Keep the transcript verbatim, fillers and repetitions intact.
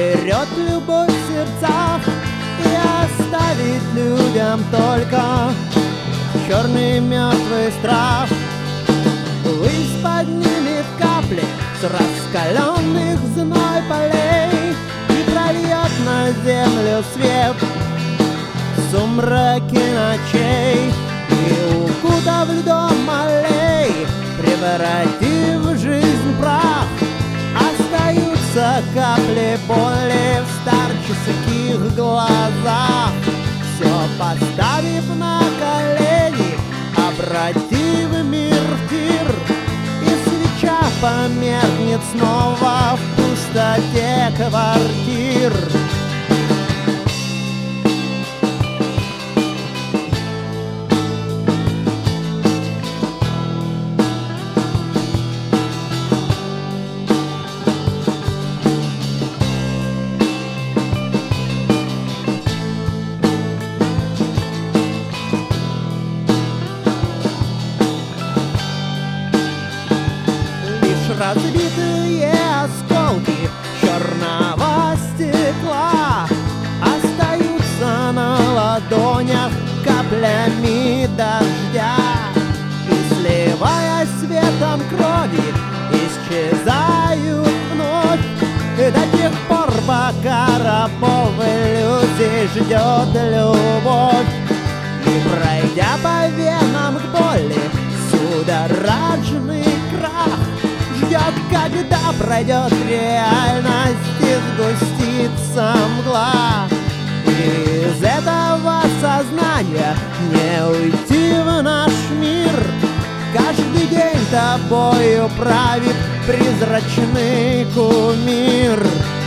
Заберет любовь в сердцах и оставит людям только черный мертвый страх. Высь поднимет капли с раскаленных в зной полей и прольет на землю свет в сумраке ночей. И укутав льдом аллей, превратив жизнь в прах, остаются капли боли в старческих глазах. Все поставив на колени, обратив мир в тир, и свеча померкнет снова в пустоте квартир. Разбитые осколки черного стекла остаются на ладонях каплями дождя, и, сливаясь светом крови, исчезают вновь до тех пор, пока рабов иллюзий ждет любовь. И, пройдя по венам к боли судорожный крах, ждет, когда пройдет реальность и сгустится мгла. И из этого сознания не уйти в наш мир. Каждый день тобою правит призрачный кумир.